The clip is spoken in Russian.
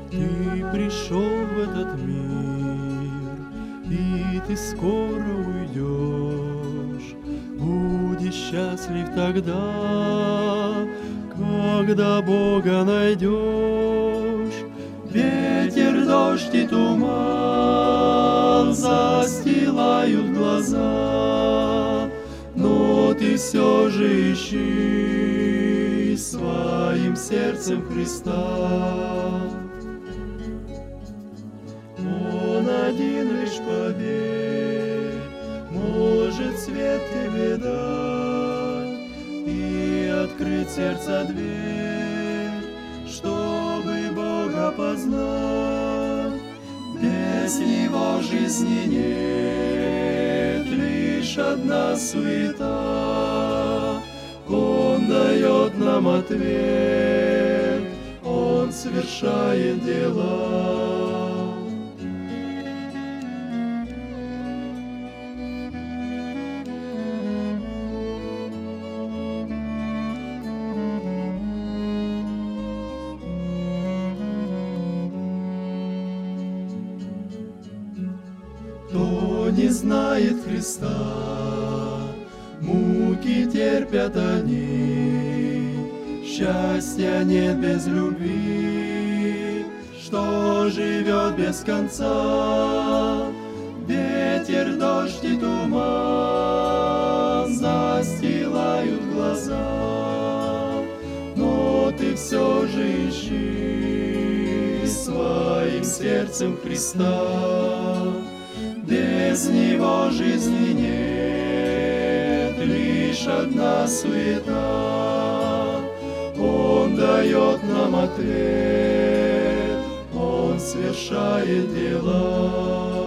Ты пришел в этот мир, и ты скоро уйдешь. Будешь счастлив тогда, когда Бога найдешь. Ветер, дождь и туман застилают глаза, но ты все же ищи своим сердцем Христа. Он один лишь, поверь, может свет тебе дать и открыть сердце дверь, чтобы Бога познать. Без Него жизни нет, лишь одна суета. Он дает нам ответ, Он совершает дела. Кто не знает Христа, муки терпят они, счастья нет без любви, что живет без конца. Ветер, дождь и туман застилают глаза, но ты все же ищи своим сердцем Христа. Без Него жизни нет, лишь одна суета. Он дает нам ответ, Он совершает дела.